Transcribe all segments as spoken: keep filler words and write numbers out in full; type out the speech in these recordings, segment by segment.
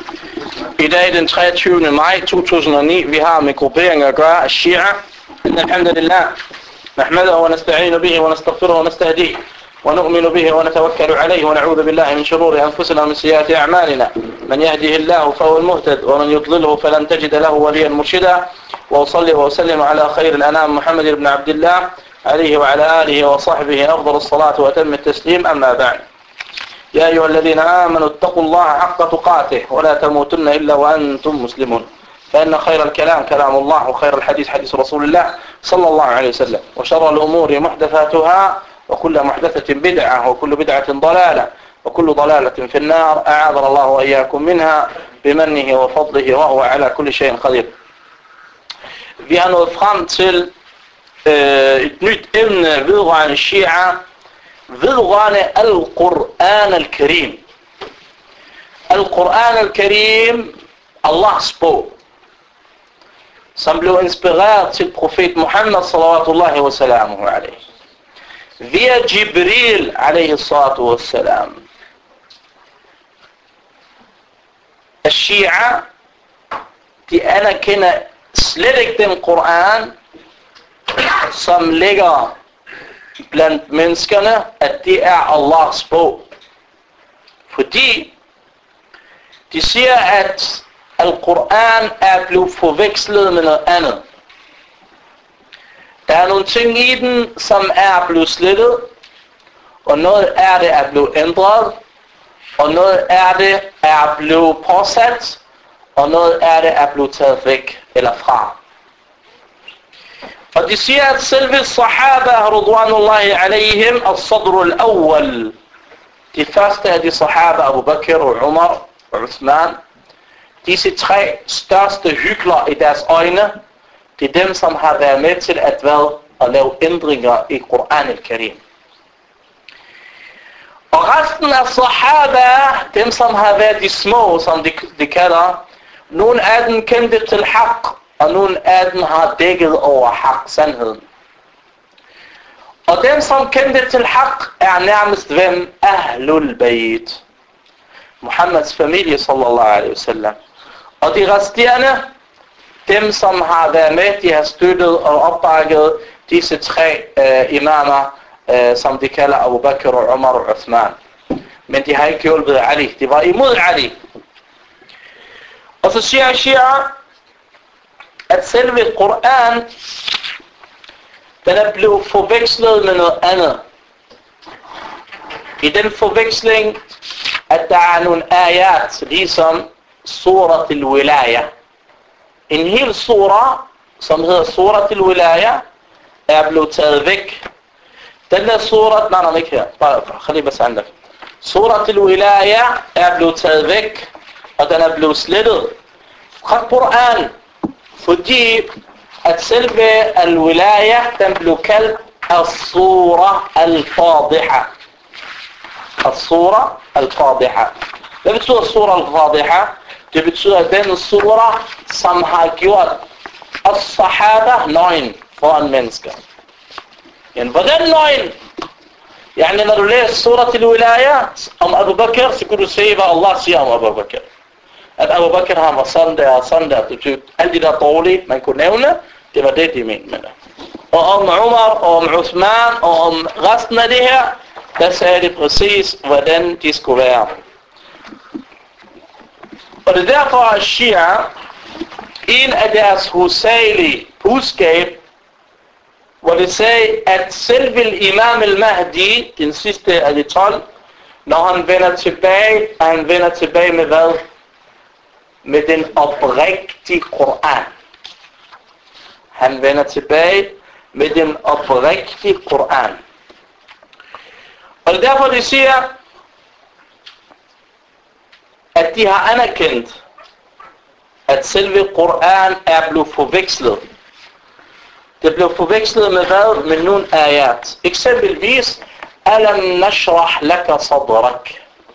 I dag er den treogtyvende maj to tusind og ni. Vi har med grupperinger at gøre af Shia. Alhamdulillah. نحمده ونستعين به ونستغفره ونستهديه ونؤمن به ونتوكل عليه ونعوذ بالله من شرور أنفسنا ومن سيئات أعمالنا من يهده الله فهو المهتد ومن يضلله فلن تجد له وليا مرشدا وأصلي وأسلم على خير الأنام محمد بن عبد الله عليه وعلى آله وصحبه أفضل الصلاة وأتم التسليم. أما بعد، يا أيها الذين آمنوا اتقوا الله حق تقاته ولا تموتن إلا وأنتم مسلمون، فإن خير الكلام كلام الله وخير الحديث حديث رسول الله صلى الله عليه وسلم، وشر الأمور محدثاتها وكل محدثة بدعة وكل بدعة ضلالة وكل ضلالة في النار. أعاذنا الله وإياكم منها بمنه وفضله وهو على كل شيء قدير. Vi har nået frem til øh, et nyt emne vedrørende Shia, vedrørende Al-Quran Al-Karim. Al-Quran Al-Karim, Allahs bog, som blev inspireret til profet Muhammad sallallahu wa sallamu alayhi via Jibril alayhi salatu wa salam. Shia, de anerkender slet ikke den Koran, som ligger blandt menneskerne, at det er Allahs bog. Fordi de siger, at Al-Quran er blevet forvekslet med noget andet. Der er nogle ting i den, som er blevet slettet, og noget af det er blevet ændret, og noget af det er blevet påsat, og noget af det er blevet taget væk eller fra. Og de siger, at selve sahaba, radwanullahi alayhim, al-sadr al-awwal, de første af de sahaba, Abu Bakr og Umar og Uthman, disse tre største hykler i deres øjne, det er dem, som har været med til at, hvad, at lave ændringer i Quran al-Karim. Og resten af sahaba, dem som har været de små, som de, de kalder, nogle af dem kendte til haq, og nogle af dem har dækket over haq, sandheden. Og dem som kendte til haq er nærmest hvem? Ahlul Bayt, Muhammeds familie sallallahu alaihi wasallam. Og de resterende, dem som har været med, de har støttet og opbakket disse tre øh, imamer, øh, som de kalder Abu Bakr og Umar og Uthman. Men de har ikke hjulpet Ali, de var imod Ali. Og så siger Shia, at selve Quran, den er blevet forvekslet med noget andet. I den forveksling, at der er nogle ayat, ligesom Surat al-Wilaya. En hel surah, som hedder Surat al-Wilaya, er blevet taget væk. Den der surat, nej, nej, ikke her, bare khali bas andak. Surat al-Wilaya er blevet taget væk, og den er blevet slettet fra Quran, fordi at selve al-Wilaya, den blev kaldt al-Surah al-Fadiha. Al-Surah al-Fadiha. Hvad betyder Surah al-Fadiha? Det betyder, at den surah, som har gjort as-sahaba nøgen foran mennesker. Men hvordan nøgen? Yani, når du læser Surat al-Wilaya om Abu Bakr, så kan du se, hvad Allah siger om Abu Bakr. At Abu Bakr, han var sådan der og sådan der. Det alle de der dårlige, man kunne nævne, det var det, de mente med det. Og om Umar, og om Uthman, og om resten af det her, der sagde det præcis, hvordan de skulle være. Og det er derfor, at Shia, en af deres hovedsagelige budskab, hvor det sagde, at selve Imam al-Mahdi, den sidste af de tolv, når han vender tilbage, han vender tilbage med hvad? Med den oprigtige Koran. Han vender tilbage med den oprigtige Koran. Og det er derfor, de siger, at de har anerkendt, at selve Koran er blevet forvekslet. Det blev forvekslet med hvad? Med nogle ayat. Eksempelvis, Alam nashrah laka sadrak,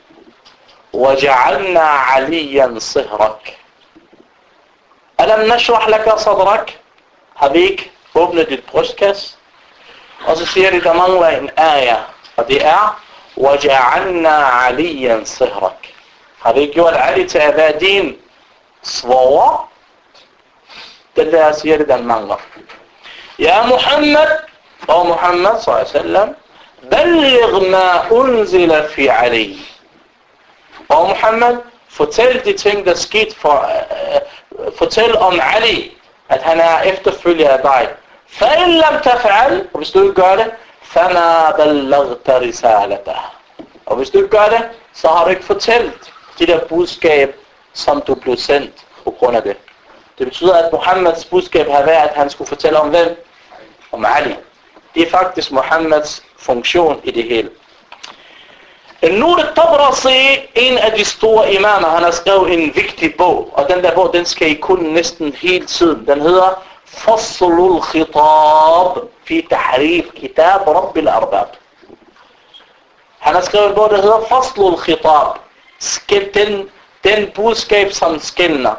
وجعلنا عليا صهرك. Alam nashrah laka sadrak. Har vi ikke åbnet dit brystkasse? Og så siger de, der mangler en ayat, og det er وجعلنا عليا صهرك. Har vi gjort Ali til at være din svoger? Det der siger det, den mangler. Ja Muhammad, og Muhammad sallallahu alaihi wasallam, balligh ma unzila fi Ali. Og Muhammad, fortæl de ting, der skete for, uh, fortæl om Ali, at han er efterfølger af dig. فَإِنْ لَمْ تَفْعَلْ, og hvis du ikke gør det, فَمَا بَلَّغْتَ رِسَالَتَهُ. Og hvis du ikke gør det, så har du ikke fortalt de der budskab, som du blev sendt på grund af det. Det betyder, at Muhammeds budskab har været, at han skulle fortælle om hvem? Om Ali. Det er faktisk Muhammeds funktion i det hele. Nur al-Tabrasi, en af de store imamer, han har skrevet en vigtig bog, og den der bog, den skal I kunne næsten hele tiden. Den hedder Faslul Khitab fi Tahrif Kitab Rabb al-Arbab. Han har skrevet en bog, der hedder Faslul Khitab. Den, den budskab, som skældner.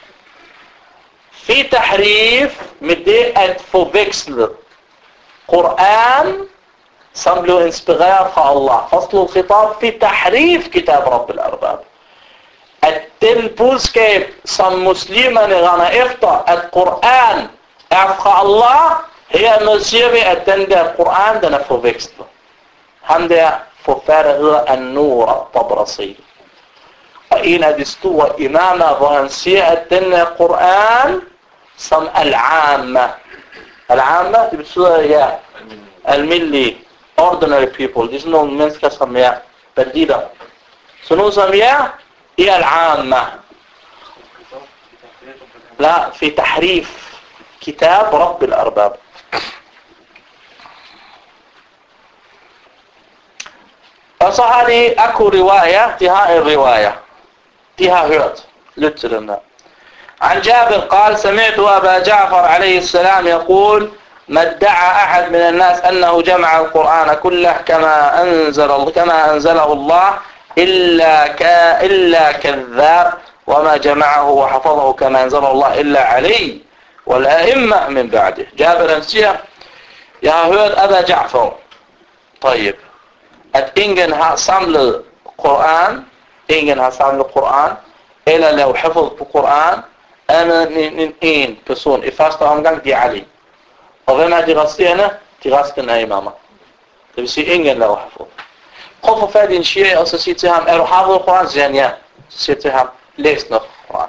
Fi Tahrif, med det at forveksle Koran, som blev inspireret fra Allah. Faslul Khitab fi Tahrif Kitab Rabb al-Arbab. At den budskab, som muslimerne render efter, at Koran er fra Allah, hermed siger vi, at den der Koran, den er forvekslet. Han der forfatter hedder An-Nur al-Tabrasi. Og en af de store imamer, hvor han siger, at den er Koran som al-Amma. Al-Amma, det betyder, ja, almindelige, ordinary people. Det er sådan nogle mennesker, som er banditter. Så nogle som er, er al-Amma. La, fi tahrif. Kitab Rabb al-Arbab. Og så har de akku riwaya, de har en riwaya. De har hørt. Lyt til den der. عن جابر قال سمعت أبا جعفر عليه السلام يقول ما ادعى أحد من الناس أنه جمع القرآن كله كما أنزل كما أنزله الله إلا ك إلا كذاب وما جمعه وحفظه كما أنزله الله إلا علي والأئمة من بعده. جابر siger, jeg har hørt Aba Ja'far. طيب. At ingen har samlet Koran, ingen har samlet Koran, eller lavet hafid på Koran, andet end en person. I første omgang, de er Ali. Og hvem er de resterende? De resterende er imamer. Det vil sige, ingen laver hafid. Prøv for fat i en shia, og så sig til ham, er du hafid Koran? Så siger han ja. Så siger til ham, læs noget Koran.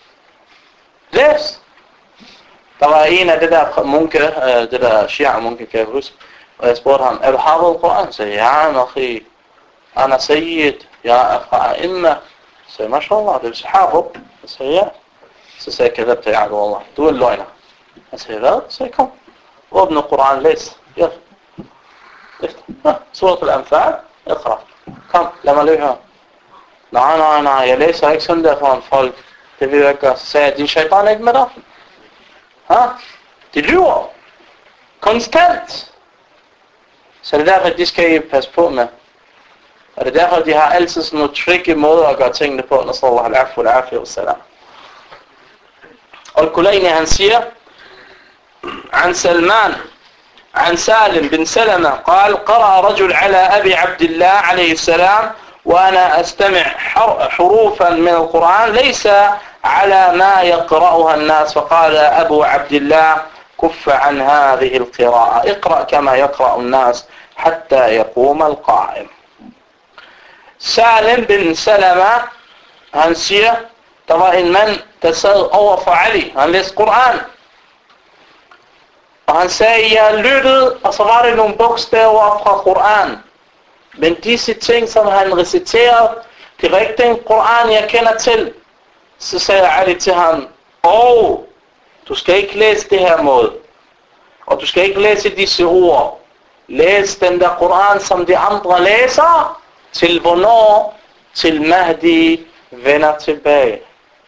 Læs! Der var en af det der munke, det der shia-munke, kan jeg huske, og jeg spurgte ham, er du hafid Koran? Så sagde ja, nakhi, ana sayyid, jeg er fra imma. Så sagde, mashallah, det vil sige hafid. Så sagde ja. Så sagde jeg, kadabte jeg, Allah, du er løgner. Jeg sagde, hvad? Så sagde, kom, åbne Koran, læs. Ja. Surat al-Anfal, iqra. Kom, lad mig løbe her. Nej, nej, nej, jeg læser ikke sådan der foran folk. Det vil jeg ikke gøre. Så sagde jeg, din shaitan er ikke med dig? Ha? De lyver. Konstant. Så det er derfor, de skal I passe på med. Og det er derfor, de har altid sådan nogle tricky måder at gøre tingene på. Nasallahu al-afu al-afi wa salam. Og Kulaini han siger, عن سلمان عن سالم بن سلمة قال قرأ رجل على أبي عبد الله عليه السلام وأنا أستمع حروفا من القرآن ليس على ما يقرأها الناس فقال أبو عبد الله كف عن هذه القراءة اقرأ كما يقرأ الناس حتى يقوم القائم. سالم بن سلمة han siger, der var en mand, der sad over for Ali. Han læste Koran. Og han sagde, jeg lyttede, og så var det nogle bogstaver fra Koran. Men disse ting, som han reciterede, det var ikke den Koran, jeg kender til. Så sagde Ali til ham, åh, du skal ikke læse det her måde. Og du skal ikke læse disse ord. Læs den der Koran, som de andre læser, til hvornår? Til Mahdi vender tilbage.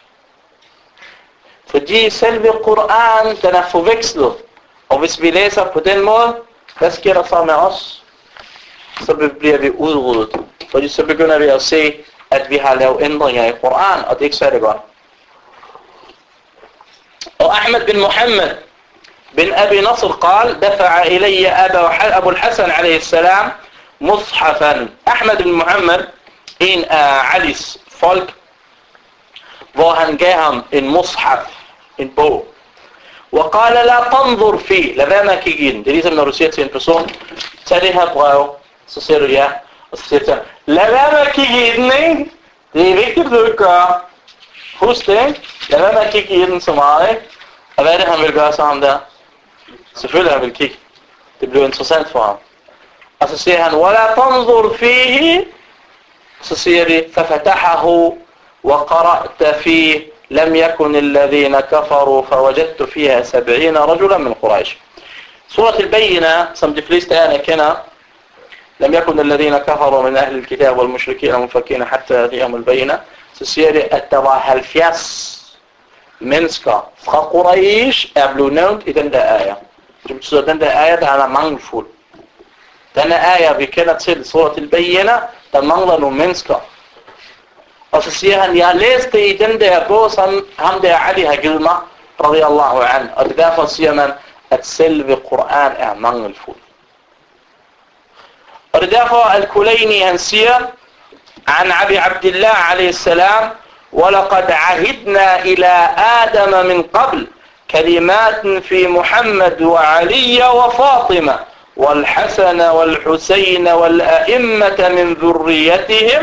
Fordi selve Koran, den er forvekslet. Og hvis vi læser på den måde, hvad sker der så med os? Så bliver vi udryddet. Fordi så begynder vi at se, at vi har lavet ændringer i Koran, og det er ikke særlig godt. Og Ahmed bin Muhammad bin Abi Nasr قال دفع إلي أبا أبو الحسن عليه السلام مصحفا. Ahmed bin Muhammad, en af Alis folk, hvor han gav ham en mushaf, en bog. وقال لا تنظر فيه, lad være med at kigge i den. Det er ligesom når du siger til en person, tag det her brev, så siger du ja, og så siger du til ham, lad være med at kigge i den, ikke? Det er vigtigt, at du ikke gør. Husk det, ikke? Lad være med at kigge i den så meget, ikke? Og hvad er det, han vil gøre så ham der? Selvfølgelig han vil kigge. Det bliver interessant for ham. Og så siger han, وَلَا تَنْظُرْ فِيهِ. Så siger de, فَفَتَحَهُ وَقَرَأْتَ فِيهِ لم يكن الذين كفروا فوجدت فيها سبعين رجلا من قريش. سورة البينة som de fleste af jer kender. لم يكن الذين كفروا من أهل الكتاب والمشركين منفكين حتى يأتيهم البينة. Så siger det, at der var halvfjerds mennesker fra Quraysh er blevet nævnt i den der ayah. Det betyder, at den der ayah, der er mangelfuld. Den ayah, vi kender til, Surat al-Bayyina, der mangler nogle mennesker. Og så siger han, jeg har læst det i den der bog, som ham der Ali har givet mig, radiyallahu an. Og det derfor siger man, at selve Koran er mangelfuld. Og det er derfor, Al-Kulayni han siger, عن أبي عبد الله عليه السلام ولقد عهدنا إلى آدم من قبل كلمات في محمد وعلي وفاطمة والحسن والحسين والأئمة من ذريتهم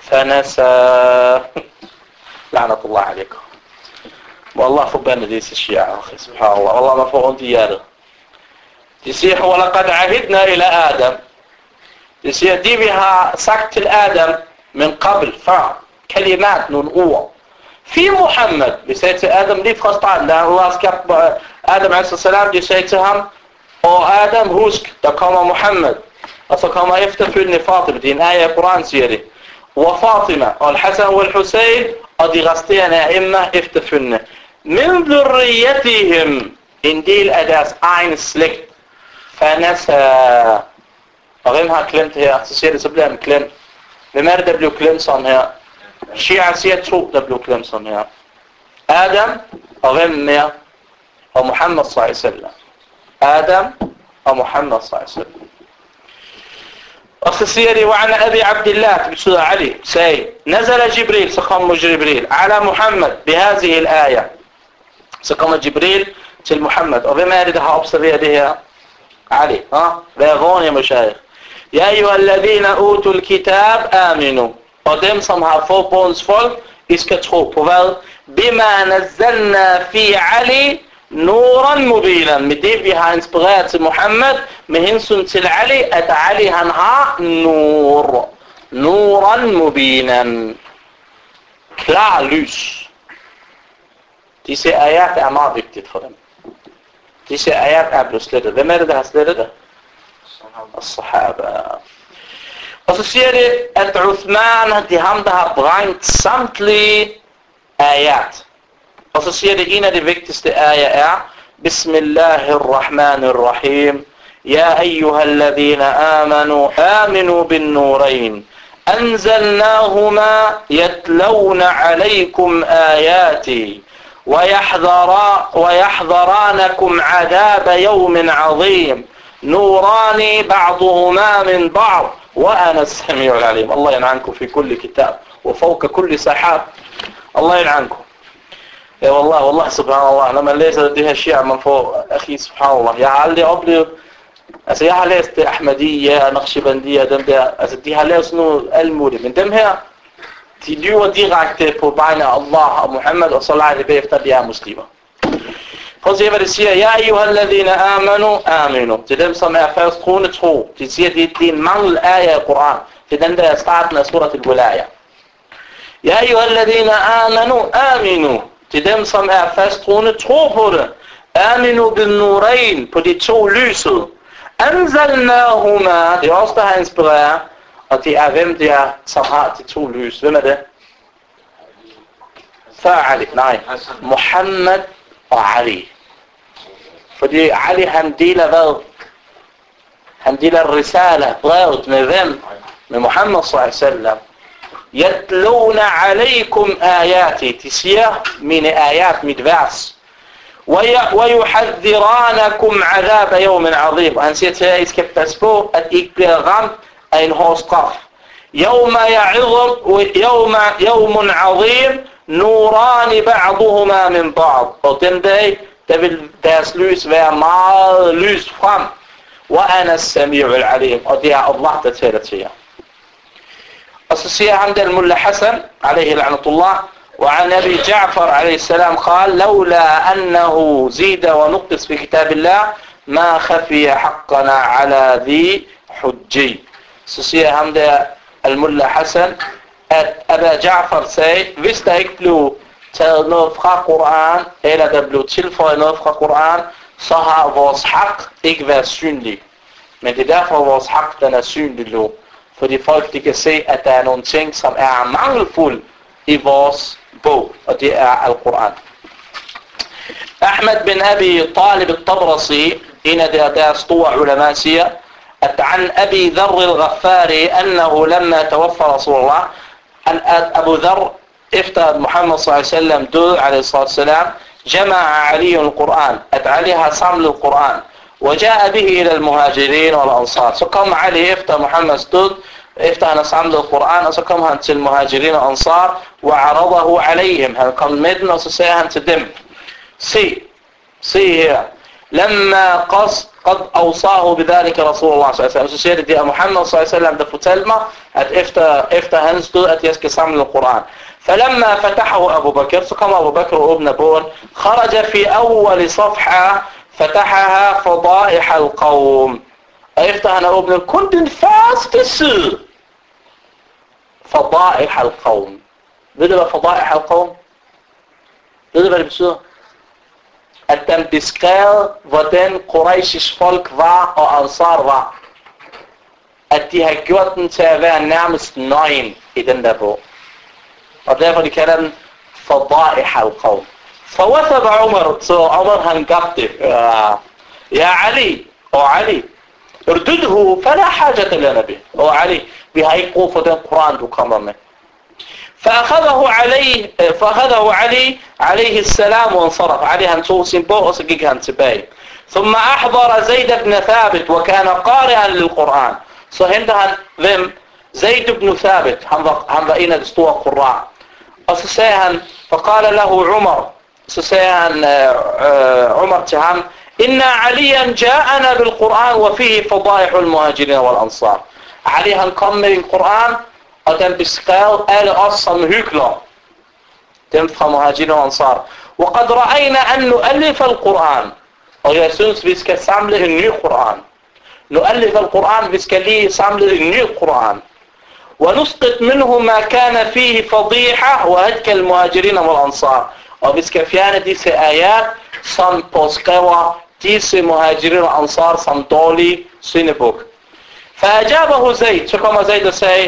فنسى. لعنة الله عليكم. والله فبنا ديس الشيعة أخي سبحان الله والله ما فوقهم دياله تسيح ولقد عهدنا إلى آدم تسيح دي بها سكت الآدم من قبل فعل كلمات ننقوة في محمد بسيت آدم ليه فقصتان لأن الله سكب آدم عليه السلام دي سيتهم أو آدم هوسك تقام محمد أصلا يفتفلني فاطمة دين آية قرآن سيري وفاطمة والحسن والحسين أدي غستين أئمة افتفلني من ذريتهم إن دي الأداس عين سلكت فنسى أغيمها كلمت هي سيري سبلهم كلمت Hvem er det, der blev klemt sådan her? Shia siger to, der blev klemt sådan her. Adam og hvem mere? Og Muhammad sallallahu alaihi wasallam. Adam og Muhammad sallallahu alaihi wasallam. Og så siger de, وعن أبي عبد الله, det betyder Ali, sagde, نزل جبريل, så kommer Jibril, على محمد, بهذه الآية. Så kommer Jibril til Muhammad. Og hvem er det, der har observeret det her? Ali, hvad er vågen, jeg må sige? يا أيها الذين أوتوا الكتاب آمنوا. Og dem som har fået bogens folk, I skal tro på hvad? بما نزلنا في علي نورا مبينا. Med det vi har inspireret til Muhammad med hensyn til Ali, at Ali han har nur. Nuran mubinan. Klar lys. Disse ayat er meget vigtigt for dem. Disse ayat er blevet slettet. Hvem er det, der har slettet det? الصحابة. Og så siger det, at Uthman, det er ham, der har brændt samtlige ayat. Og så siger det, en af de vigtigste ayat er, Bismillahirrahmanirrahim. Ya ayyuhalladhina amanu, aminu bin nurayn. أنزلناهما يتلون عليكم آياتي ويحذرانكم عذاب يوم عظيم نوران بعضهما من بعض وأنا السميع العليم. الله يلعنكم في كل كتاب وفوق كل سحاب. الله يلعنكم. يا والله والله سبحان الله لما ليس لديها الشيعة من فوق أخي سبحان الله. Jeg har aldrig oplevet, altså jeg har læst det Ahmadiyya, Naqshbandiyya, dem der, altså de har lavet sådan noget almuligt, men dem her, de lyver direkte på vegne af Allah og Muhammad, og så leger det bagefter, de er muslimer. Prøv at se, hvad det siger. Ja, ayyuhalladhina amanu, aminu. Til dem, som er først troende tro. De siger, det, det er en mangel af i Koran. Det er den der starten af surat al-Wilaya. Ja, ayyuhalladhina amanu, aminu. Til dem, som er først troende tro på det. Aminu bin nurayn, på de to lyset. Anzalnahuma, det er også der har inspireret. Og det er hvem det er, som har de to lys. Hvem er det? Før Ali, nej. Muhammad og Ali. Fordi Ali han deler hvad? Han deler risala, brevet med hvem? Med Muhammad sallallahu alaihi wasallam. Yatluna alaykum ayati. De siger mine ayat, mit vers. ويحذرانكم عذاب يوم عظيم. Og han siger til jer, I skal passe på, at I ikke bliver ramt af en hård straf. يوم يعظم يوم يوم عظيم نوران بعضهما من بعض. Og den dag, der vil deres lys være meget lys frem. وأنا السميع العليم. Og det er Allah, der taler til jer. Og så siger han der Mullah Hassan عليه لعنة الله وعن أبي جعفر عليه السلام قال لولا أنه زيد ونقص في كتاب الله ما خفي حقنا على ذي حجي. Så siger han der Mullah Hassan at Abu Ja'far sagde, hvis der ikke blev taget noget fra Koran, eller der blev tilføjet noget fra Koran, så har vores hak ikke været synlig. Men det er derfor vores hak den er synlig nu. Fordi folk de kan se, at der er nogle ting, som er mangelfulde i vores bog, og det er Al-Quran. Ahmed bin Abi Talib al-Tabrasi, en af der, der store ulama, siger, at عن أبي ذر الغفاري أنه لما توفى رسول الله أن أبو ذر efter Muhammad صلى الله عليه وسلم døde عليه الصلاة والسلام جمع علي القرآن at Ali har samlet القرآن وجاء به إلى المهاجرين والأنصار. Så kom Ali efter Muhammads død, efter han har samlet القرآن, og så kom han til muhajirin og ansar وعرضه عليهم. Han kom med den, og så sagde han til dem, se, se her, لما قص قد أوصاه بذلك رسول الله صلى الله عليه وسلم. Så siger det, det er Muhammad صلى الله عليه وسلم, der fortalte mig, at efter, efter hans død, at jeg skal samle القرآن. فلما فتحه أبو بكر, så kom Abu Bakr og åbner bogen, خرج في أول صفحة فتحها فضائح القوم. Og efter han har åbnet kun den første side, فضائح القوم. Ved du hvad فضائح القوم? Ved du hvad det betyder? At den beskrev, hvordan Quraishis folk var og Ansar var. At de har gjort den til at være nærmest nøgen i den der bog. Og derfor de kalder den فضائح القوم. فوثب عمر, så Umar han gabte, ja Ali, og Ali, ردده فلا حاجة لنا به. Og Ali, vi har ikke brug for den Koran du kommer med. فأخذه عليه فأخذه علي عليه السلام وانصرف. علي han tog sin bog, og så gik han tilbage. ثم أحضر زيد بن ثابت وكان قارئا للقرآن. Så henter han hvem? Zayd ibn Thabit. Han var, han var en af de store qurra. Og så sagde han, فقال له عمر, så sagde han uh, Umar til ham, إن عليا جاءنا بالقرآن وفيه فضائح المهاجرين والأنصار. Ali han kom med en Koran, og den beskrev alle os som hyklere. Dem fra muhajirin og ansar. وقد رأينا أن نؤلف القرآن. Og jeg synes, vi skal samle en ny Koran. نؤلف القرآن, vi skal lige samle en ny Koran. ونسقط منه ما كان فيه فضيحة وهتك المهاجرين والأنصار. Og vi skal fjerne disse ayat, som påskriver disse muhajirin og ansar som dårlige syndebuk. فأجابه زيد, så kommer Zayd og sagde,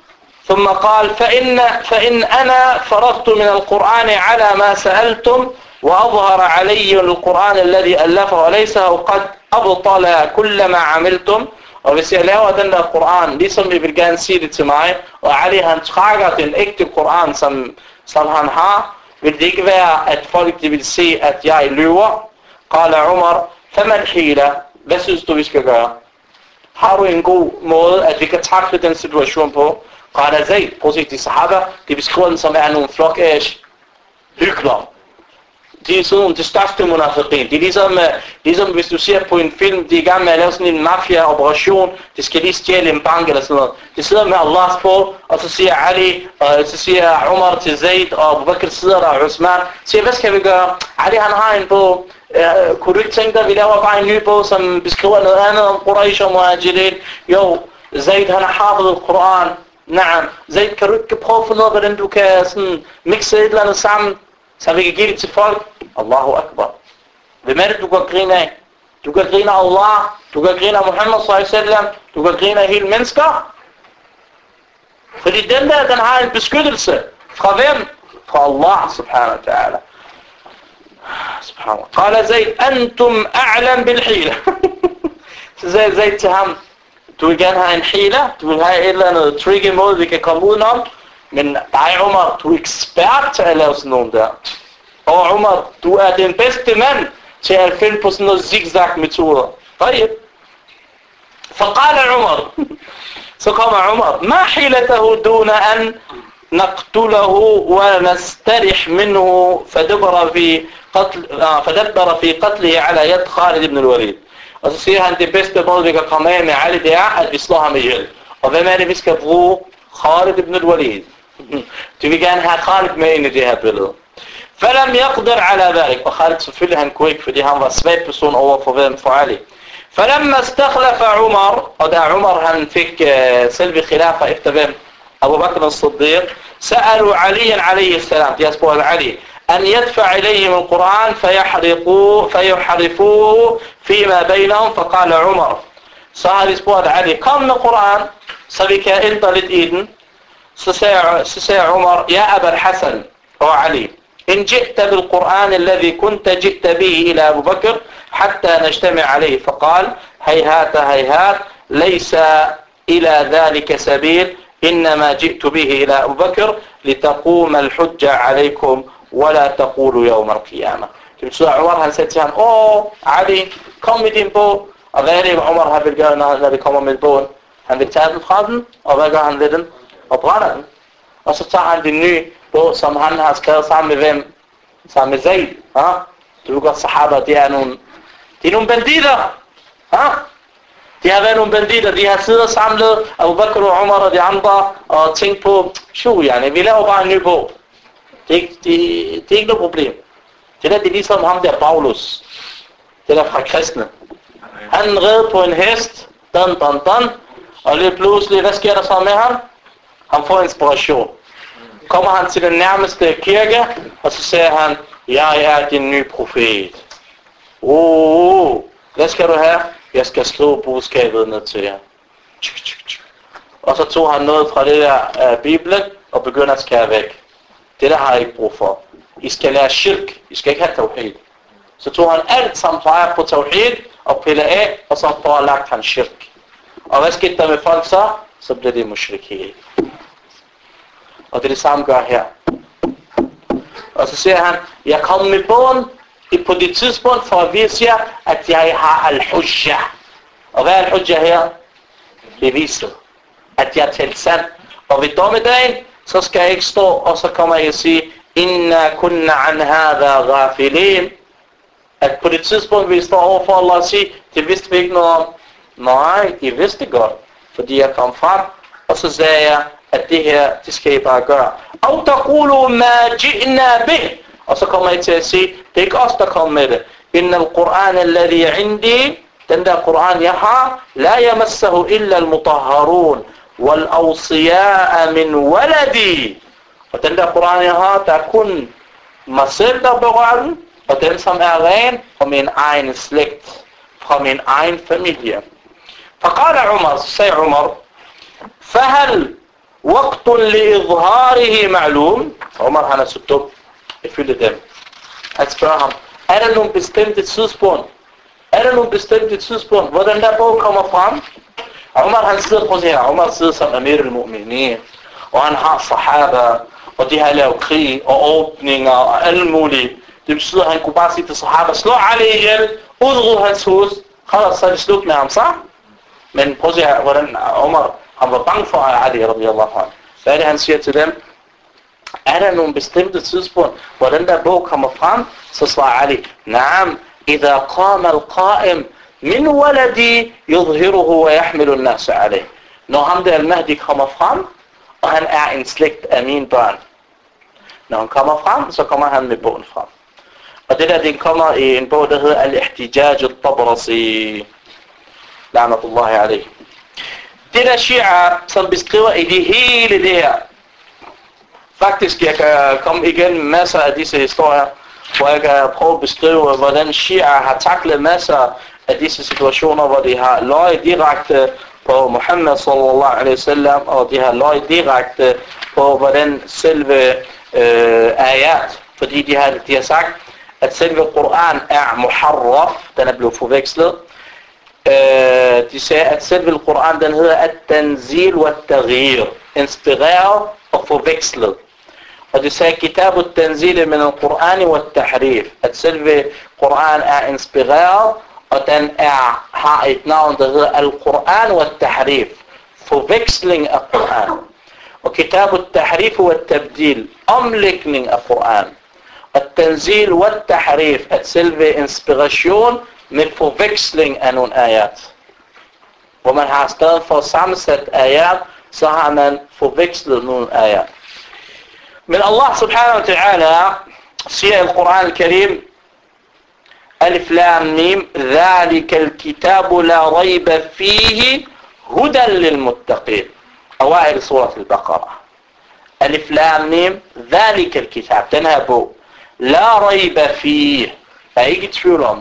ثم قال فإن, فإن أنا فرغت من القرآن على ما سألتم وأظهر علي القرآن الذي ألفه وليس قد أبطل كل ما عملتم. Og hvis jeg laver den der Koran, ligesom I vil gerne sige det til mig, og Ali han trækker den ægte Koran, som, som han har, vil det ikke være, at folk de vil se, at jeg løver. قال عمر فما الحيلة, hvad synes du vi skal gøre? Har du en god måde, at vi kan takle den situation på? قال زيد, prøv at se de sahaba, de beskriver den som er nogle flok af hyklere. De er sådan de største munafiqin. Det er ligesom, ligesom hvis du ser på en film, de er i gang med at lave sådan en mafia-operation, de skal lige stjæle en bank eller sådan noget. De sidder med Allahs på, og så siger Ali, og så siger Umar til Zayd, og Abu Bakr sidder der, og Usman siger, hvad skal vi gøre? Ali han har en bog. Uh, kunne du ikke tænke dig, at vi laver bare en ny bog, som beskriver noget andet om Quraysh og Muhajirin? Jo, Zayd han har hafet Koran. Nej, Zayd, kan du ikke prøve at finde noget, hvordan du kan sådan mixe et eller andet sammen, så vi kan give det til folk? Allahu Akbar. Hvem er det, du kan grine af? Du kan grine af Allah, du kan grine af Muhammad sallallahu alaihi wasallam, du kan grine af hele mennesker. Fordi den der, den har en beskyttelse. Fra hvem? Fra Allah subhanahu wa ta'ala. Subhanallah. قال زيد أنتم أعلم بالحيلة. Så sagde Zayd til ham, du vil gerne have en hila, du vil have et eller andet tricky måde, vi kan komme udenom, men dig, Umar, du er ekspert til at lave sådan nogen der. Og Umar, du er den bedste mand til at finde på sådan noget zigzag metoder. طيب. فقال عمر, Så kommer Umar. ما حيلته دون أن نقتله ونسترح منه فدبر في قتل فدبر في قتله على يد Khalid ibn al-Walid. Og så siger han, det bedste måde vi kan komme af med Ali, det er at vi slår ham ihjel. Og hvem er det vi skal bruge? Khalid ibn al-Walid. De vil gerne have Khalid med ind i det her billede. فلم يقدر على ذلك. Og Khalid selvfølgelig han kunne ikke, fordi han var svag person over for hvem? For Ali. فلما استخلف عمر, og da Umar han fik uh, selve khilafa efter hvem? Abu Bakr al-Siddiq. سألوا عليا عليه السلام. De har spurgt Ali. أن يدفع إليهم القرآن فيحرقوه فيحرفوه فيما بينهم. فقال عمر. Så har de spurgt Ali, kom med Koran, så vi kan ændre lidt i den. Så sagde, så sagde Umar, ja Abul Hassan og Ali, إن جئت بالقرآن الذي كنت جئت به إلى أبو بكر حتى نجتمع عليه. فقال هيهات هيهات ليس إلى ذلك سبيل إنما جئت به إلى أبو بكر لتقوم الحجة عليكم ولا تقولوا يوم القيامة. Det betyder, at Umar han sagde til ham, åh Ali, kom med din bog. Og hvad er det, Umar han vil gøre, når det kommer med bogen? Han vil tage den fra den, og hvad gør han ved den? Og brænder den. Og så tager han den nye bog, som han har skrevet sammen med hvem? Sammen med Zaid. Ja? Du ved godt, sahaba, de er nogle, de er nogle banditter. Ja? De har været nogle banditter, de har siddet og samlet Abu Bakr og Umar og de andre, og tænkt på, sju, yani, vi laver bare en ny bog. Det er, ikke, det, det er ikke noget problem. Det der, det er ligesom ham der, Paulus. Det der fra kristne. Han red på en hest, dan, dan, dan, og lige pludselig, hvad sker der så med ham? Han får inspiration. Kommer han til den nærmeste kirke, og så siger han, jeg er din nye profet. Oh, hvad skal du have? Jeg skal skrive budskabet ned til jer. Og så tog han noget fra det der uh, Bibelen, og begynder at skære væk. Det der har jeg ikke brug for. I skal lære shirk, I skal ikke have tawhid. Så tog han alt som fejrer på tawhid, og pille af, og så forelagt han shirk. Og hvad skete der med folk så? Så blev det mushrikhed. Og det er det samme gør her. Og så siger han, jeg kom med bogen på det tidspunkt for at vise jer, at jeg har al-hujja. Og hvad er al-hujja her? Beviset. At jeg talt sandt. Og ved dommedagen, så skal jeg ikke stå, og så kommer jeg og sige, inna kunna an hadha ghafilin. At på det tidspunkt, vi står overfor Allah og siger, det vidste vi ikke noget om. Nej, de vidste godt. Fordi jeg kom frem, og så sagde jeg, at det her, det skal I bare gøre. Aw taqulu ma ji'na bih. Og så kommer jeg til at sige, det er ikke os, der kommer med det. Inna al-Qur'an alladhi indi, den der Qur'an jeg har, la yamassahu illa al-mutahharun, wal-awsiya'a min waladi. Og den der Qur'an jeg har, der er kun mig selv, der berører den, og den som er ren fra min egen slægt, fra min egen familie. فقال عمر, så sagde Umar, فهل وقت لإظهاره معلوم. Umar han er så dum ifølge dem. Han spørger ham, er der nogle bestemte tidspunkt? Er der nogle bestemte tidspunkt, hvor den der bog kommer frem? Umar han sidder på det her. Umar sidder som Amir al-Mu'minin, og han har sahaba, og de har lavet krig og åbninger og alt muligt. Det betyder, at han kunne bare sige til sahaba, slå Ali ihjel, udryd hans hus, så er det slut med ham, så? Men prøv at se her, hvordan Umar, han var bange for Ali, radiyallahu anhu. Hvad er det, han siger til dem? Er der nogle bestemte tidspunkt, hvor den der bog kommer frem? Så svarer Ali, naam, idha qama al-qa'im min waladi yudhiruhu wa yahmilu an-nas alayh. Når ham der al-Mahdi kommer frem, og han er en slægt af mine børn. Når han kommer frem, så kommer han med bogen frem. Og det der, det kommer i en bog, der hedder Al-Ihtijaj al-Tabrasi. La'natullahi alayh. Det der Shia, som beskriver i det hele det her. Faktisk, jeg kan komme igen masser af disse historier, hvor jeg kan prøve at beskrive, hvordan Shia har taklet masser af disse situationer, hvor de har løjet direkte på Muhammad sallallahu alaihi wasallam, og de har løjet direkte på, hvordan selve øh, ayat, fordi de har, de har sagt, at selve Koran er muharraf, den er blevet forvekslet. Øh, de sagde, at selve Koran, den hedder at-tanzil wa at-taghir, inspireret og forvekslet. Og de sagde, kitab at-tanzil min al-Quran wa at-tahrif, at selve Koran er inspireret, og den er, har et navn, der hedder al-Quran wa at-tahrif, forveksling af Koran. Og kitab al-tahrif og al-tabdil, omlægning af Koran. Og tanzil og al-tahrif, at selve inspiration med forveksling af nogle ayat. Hvor man har stadig for sammensat ayat, så har man forvekslet nogle ayat. Men Allah subhanahu wa ta'ala siger i Koran al-Karim, Alif Lam Mim, ذَلِكَ الْكِتَابُ لَا رَيْبَ فِيهِ هُدًى لِلْمُتَّقِينَ. أوائل سورة البقرة. ألف لام ميم ذلك الكتاب تنهبوا لا ريب فيه فأيجي تفيرهم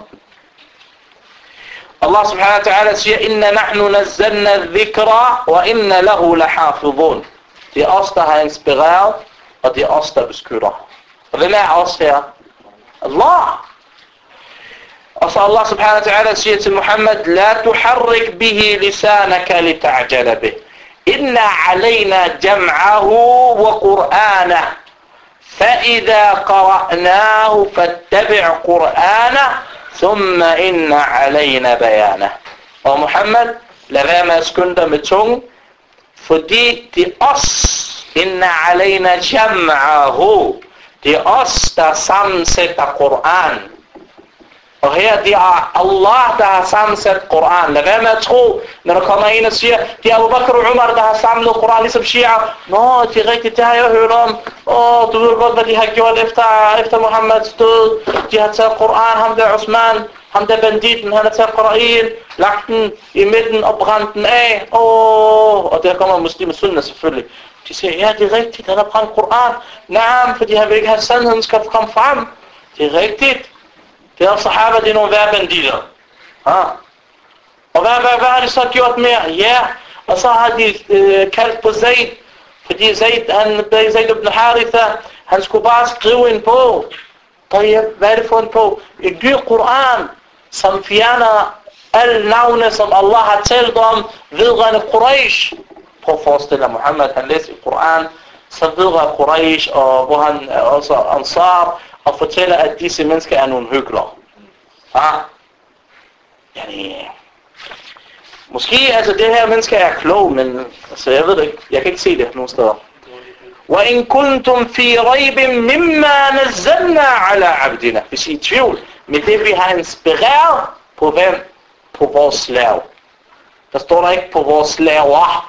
الله سبحانه وتعالى سيئ إن نحن نزلنا الذكر وإن له لحافظون دي أصلها انسبغال ودي أصلها بسكورة وما أصلها الله أصل الله سبحانه وتعالى سيئ محمد لا تحرك به لسانك لتعجل به إن علينا جمعه وقرآنه فإذا قرأناه فاتبع قرآنه ثم إن علينا بيانه ومحمد لغا ما سكنت متون فدي دي أص إن علينا جمعه دي أص der sammensætter Koran. Og her det er Allah, der har sammensat Koran. Lad være med at tro, når der kommer en og siger, det er Abu Bakr og Umar, der har samlet Koran, ligesom Shia. Nå, det er rigtigt, det har jeg hørt om. Åh, du ved godt, hvad de har gjort efter, efter Muhammeds død. De har taget Koran, ham der Osman, ham der banditten, han har taget Koran, lagt den i midten og brændt den af. Åh, og der kommer muslimer sunnah selvfølgelig. De siger, ja, det er rigtigt, han har brændt Koran. Nej, fordi han vil ikke have sandheden skal komme frem. Det er rigtigt. Det er sahaba, det er nogle værre banditter. Ja. Og hvad, hvad, hvad har de så gjort mere? Ja, og så har de øh, kaldt på Zaid. Fordi Zaid, han, Zaid ibn Haritha, han skulle bare skrive en bog. Og hvad er det for en bog? En dyr Koran, som fjerner alle navne, som Allah har talt om, vedrørende Quraysh. Prøv at forestille dig, Muhammad, han læser i Koran, så vedrører Quraysh, og hvor han også Ansar, og fortæller, at disse mennesker er nogle hyklere. Ja. Yani, måske, altså det her mennesker er klog, men altså, jeg ved det ikke. Jeg kan ikke se det nogen steder. وَإِن كُنْتُمْ فِي رَيْبٍ مِمَّا نَزَّلْنَا عَلَىٰ عَبْدِنَا. Hvis I er i tvivl med det, vi har inspireret på hvem? På vores slave. Der står der ikke på vores slaver.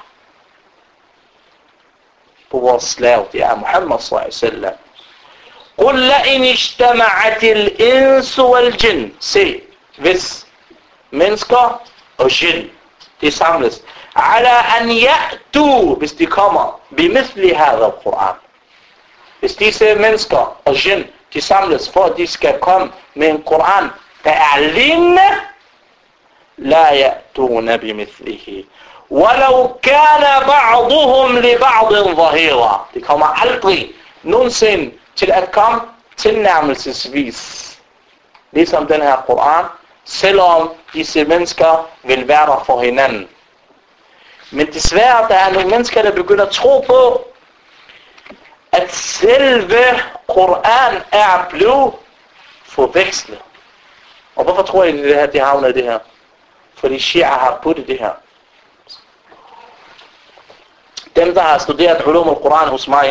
På vores slave. Det er Muhammad sallallahu alaihi wasallam. قُلْ لَئِنِ اجْتَمَعَتِ الْإِنسُ وَالْجِنُّ. Se, hvis mennesker og jinn, de samles, عَلَىٰ أَنْ يَأْتُوا, hvis de kommer, بِمِثْلِ هَذَا الْقُرْآنِ. Hvis disse mennesker og jinn, de samles, for at de skal komme med en Koran, der er lignende, لَا يَأْتُونَ بِمِثْلِهِ وَلَوْ كَانَ بَعْضُهُمْ لِبَعْضٍ ظَهِيرًا. De kommer aldrig nogensinde til at komme tilnærmelsesvis, ligesom den her Koran, selvom disse mennesker vil være der for hinanden. Men desværre, der er nogle mennesker, der begynder at tro på, at selve Koran er blevet forvekslet. Og hvorfor tror jeg, det her, det havner i det her? Fordi Shia har puttet det her. Dem, der har studeret ulum al-Quran hos mig,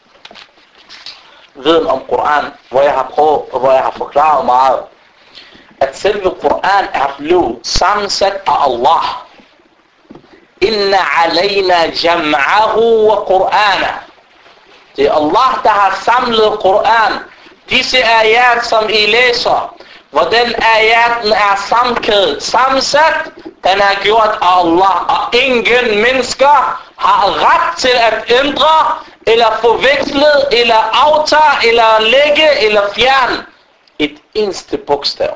viden om Koran, hvor jeg har prøvet, og hvor jeg har forklaret meget, at selve Koran er blevet sammensat af Allah. Inna alayna jam'ahu wa Qur'ana. Det er Allah, der har samlet Koran. Disse ayat, som I læser, hvordan ayaten er sammenkædet, sammensat, den er gjort af Allah, og ingen mennesker har ret til at ændre, eller forvekslet, eller aftage, eller lægge, eller fjerne et eneste bogstav.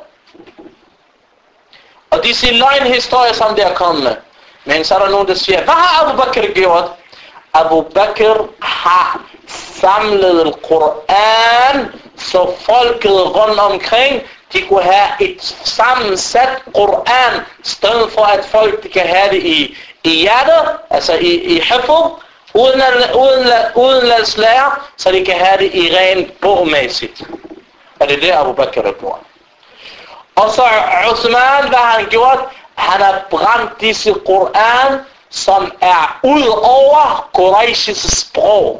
Og disse løgnhistorier, som der er kommet, men så er der nogen, der siger, hvad har Abu Bakr gjort? Abu Bakr har samlet Koran, så folket rundt omkring, de kunne have et sammensat Koran, stedet for at folk de kan have det i, i hjertet, altså i, i hifd, uden at, uden, uden at lære, så de kan have det i rent bogmæssigt. Og det er det, Abu Bakr har gjort. Og så Uthman, hvad han gjort? Han har brændt disse Koran, som er ud over Qurayshs sprog.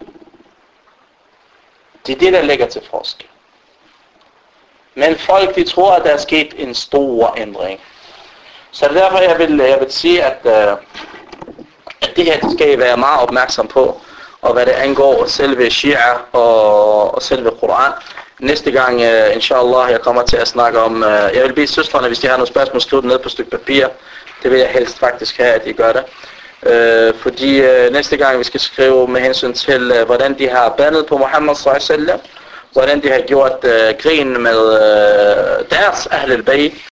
Det er det, der ligger til forskel. Men folk, de tror, at der er sket en stor ændring. Så det er derfor, jeg vil, jeg vil sige, at, uh, at det her det skal I være meget opmærksom på, og hvad det angår selve Shia og, og selve Koran. Næste gang, uh, inshallah, jeg kommer til at snakke om, uh, jeg vil bede søstrene, hvis de har nogle spørgsmål, skrive det ned på et stykke papir. Det vil jeg helst faktisk have, at de gør det. Uh, fordi uh, næste gang, vi skal skrive med hensyn til, uh, hvordan de har bandet på Muhammad sallallahu alaihi wasallam, hvordan de har gjort uh, grin med uh, deres Ahl al-Bayt,